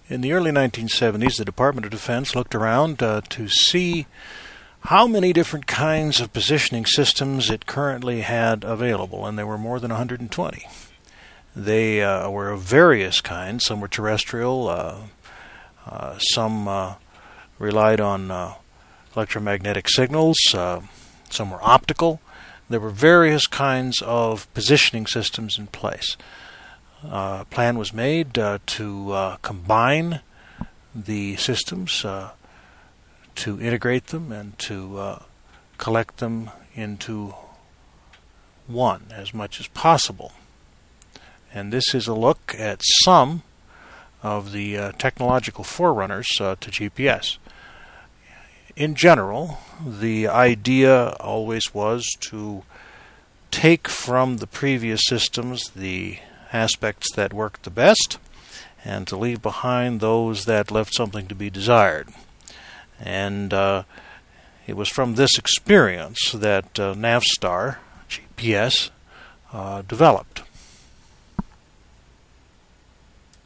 In the early 1970s, the Department of Defense looked around to see how many different kinds of positioning systems it currently had available, and there were more than 120. They were of various kinds. Some were terrestrial, some relied on electromagnetic signals, some were optical. There were various kinds of positioning systems in place. A plan was made to combine the systems, to integrate them, and to collect them into one as much as possible. And this is a look at some of the technological forerunners to GPS. In general, the idea always was to take from the previous systems the aspects that worked the best and to leave behind those that left something to be desired. And it was from this experience that Navstar GPS developed.